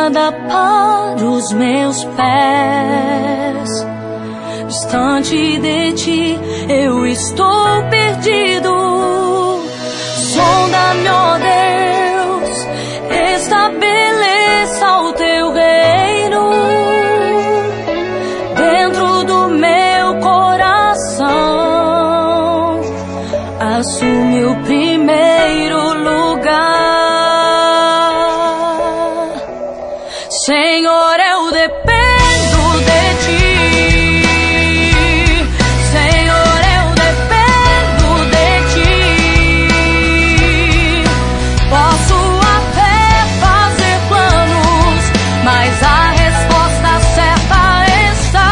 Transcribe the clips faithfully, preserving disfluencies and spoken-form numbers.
lâmpada para os meus pés. Distante de ti eu estou perdido. Sonda-me, ó Deus, estabeleça o teu reino dentro do meu coração. Assume o primeiro lugar. Senhor, eu dependo de ti. Senhor, eu dependo de ti. Posso até fazer planos, mas a resposta certa está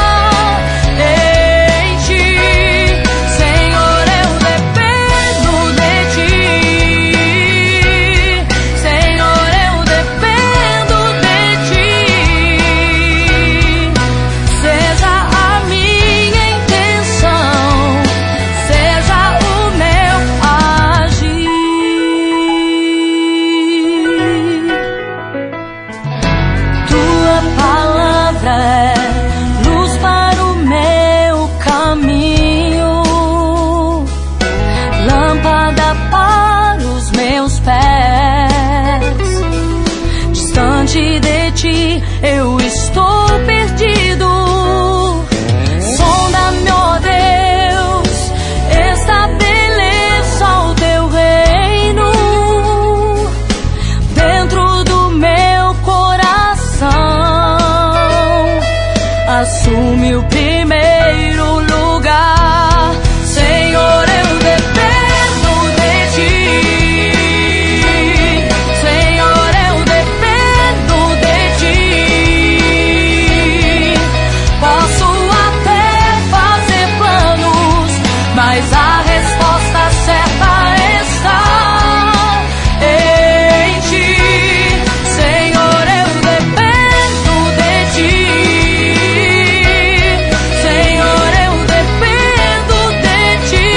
em ti. Senhor, eu dependo de ti. Senhor, eu dependo de ti. Seja a minha intenção, seja o meu agir. Tua palavra é luz para o meu caminho, lâmpada para os meus pés. Distante de ti eu estou perdido. Sonda-me, ó Deus, estabeleça o teu reino dentro do meu coração. Assume o primeiro lugar. Senhor, eu dependo de ti. Senhor, eu dependo de ti. Posso até fazer planos, mas a resposta certa está em ti. Senhor, eu dependo de ti. Senhor, eu dependo de ti.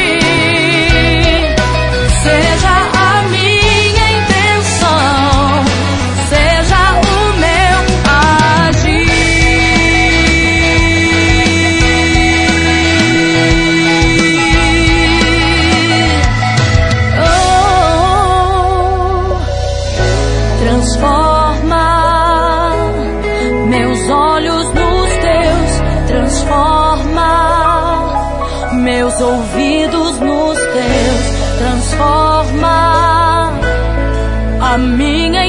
Seja a minha intenção, seja o meu agir. Oh, transforma meus olhos nos teus, transforma meus ouvidos nos teus, transforma a minha